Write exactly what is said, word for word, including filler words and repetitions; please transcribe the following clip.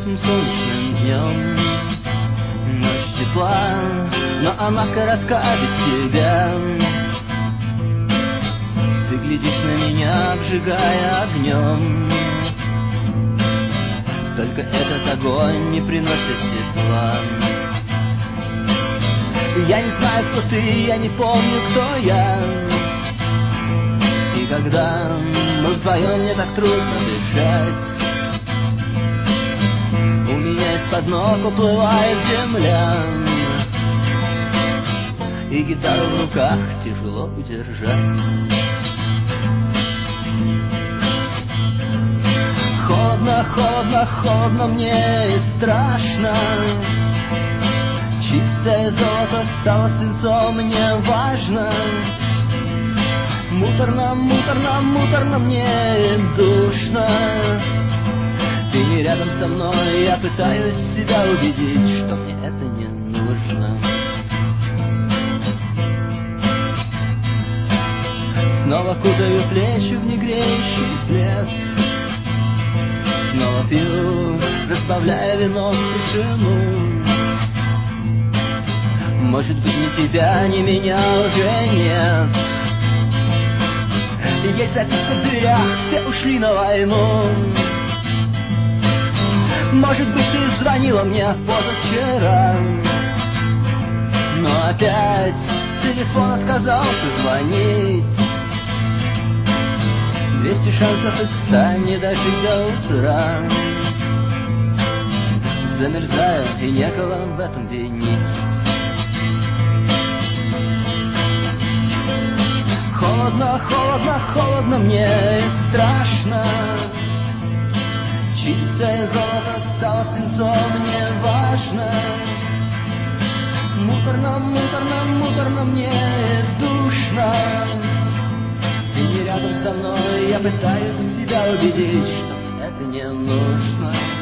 ясным солнечным днем. Ночь тепла, но она коротка без тебя. Ты глядишь на меня, обжигая огнем. Только этот огонь не приносит тепла. Я не знаю, кто ты, я не помню, кто я. И когда мы вдвоем, мне так трудно дышать. У меня из-под ног уплывает земля, и гитару в руках тяжело удержать. Холодно, холодно, холодно мне и страшно. Чистое золото стало свинцом, мне важно. Муторно, муторно, муторно мне и душно. Ты не рядом со мной, я пытаюсь себя убедить, что мне это не нужно. Снова кутаю плечи в негреющий плед. Снова пью, разбавляя вино в тишину. Может быть, ни тебя, ни меня уже нет. Есть записка в дверях, все ушли на войну. Может быть, ты звонила мне позавчера, но опять телефон отказался звонить. Двести шансов из ста не дожить до утра. Замерзаю, и некого в этом винить. Холодно, холодно, холодно мне и страшно. Чистое золото стало свинцом, мне важно. Муторно, муторно, муторно мне и душно. Ты не рядом со мной, я пытаюсь себя убедить, что мне это не нужно.